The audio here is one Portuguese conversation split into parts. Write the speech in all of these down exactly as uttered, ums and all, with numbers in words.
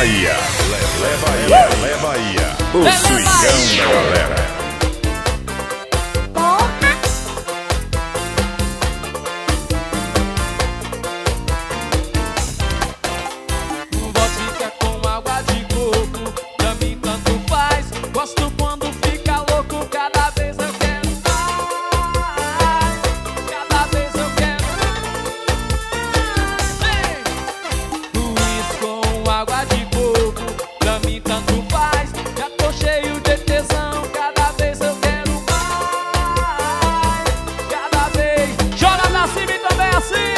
Bahia, Lelé Bahia, Lelé Bahia, o swingão da galera. Vodka com água de coco, pra mim tanto faz. Gosto quando fica louco, cada vez eu quero mais. Cada vez eu quero mais. Luiz com água de coco, pra mim tanto faz. Já tô cheio de tesão, cada vez eu quero mais. Cada vez, joga pra cima e também assim.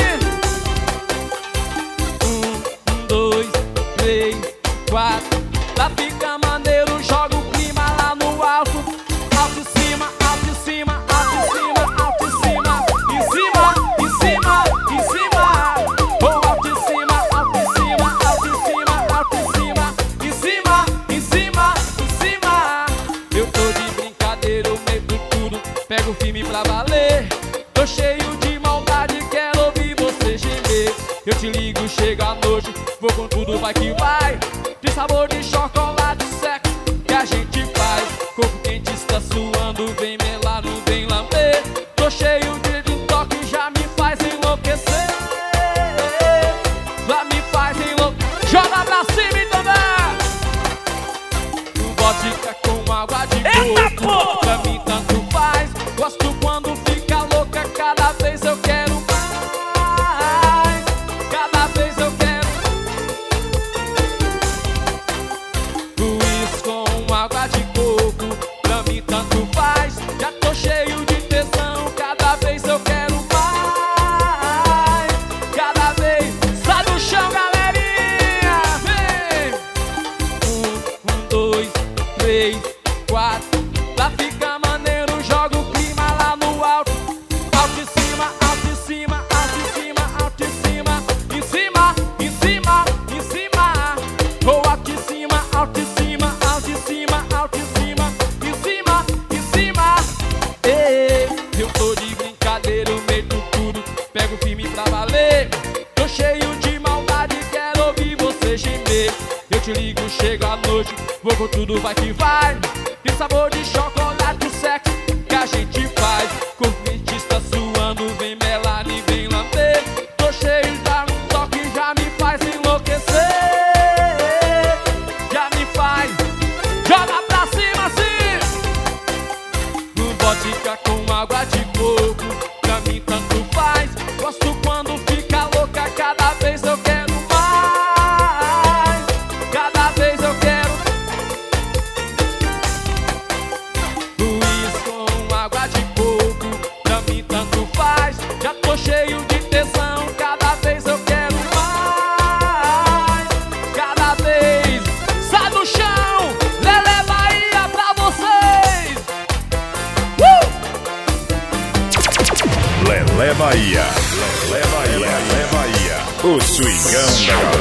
Um, dois, três, quatro. Lá fica maneiro, joga o clima lá no alto. Alto em cima, alto em cima, alto em cima, alto em cima. Em cima, em cima, em cima. Oh, alto em cima, alto em cima, alto em cima, alto em cima. Em cima, em cima, em cima. Eu tô de brincadeira, eu meto tudo. Pego firme pra valer. Tô cheio de maldade, quero ouvir você gemer. Eu te ligo, chega à noite, vou com tudo, vai que vai. De sabor de chocolate, sexo que a gente faz. Corpo quente está suando, vem melar, não vem lamber. Tô cheio de um toque, já me faz enlouquecer. Já me faz enlouquecer. Joga pra cima e também. Vodka com água de coco, pra mim tanto faz. Gosto quando fica louca, cada vez eu quero mais. Cada vez eu quero. Luiz com água de coco, pra mim tanto faz. Já tô cheio de tesão, cada vez eu quero mais. Cada vez, sai do chão, galerinha. Vem! Um, um, dois, três, quatro. Lá fica maneiro, joga o clima lá no alto. Alto em cima, alto em cima, alto em cima, alto em cima. Em cima, em cima, em cima. Oh, alto em cima, alto em cima, alto em cima, alto em cima. Em cima, em cima. Ei, eu tô de brincadeira, eu meto tudo. Pego firme pra valer. Tô cheio de maldade, quero ouvir você gemer. Eu te ligo, chega à noite, vou com tudo, vai que vai. Tem sabor de chocolate, o sexo que a gente faz. Corpo quente está suando, vem melar e vem lamber. Tô cheio, já um toque, já me faz enlouquecer. Já me faz, joga pra cima assim. No vodka com água de coco, pra mim tanto faz. Gosto quando fica louca, cada vez eu quero mais. Cada vez eu quero. Luiz com água de coco, pra mim tanto faz. Já tô cheio de tesão, cada vez eu quero mais. Cada vez, sai do chão, Lelé Bahia pra vocês. Uh! Lelé Bahia, Lelé Bahia, Lelé Bahia, o swingão da galera.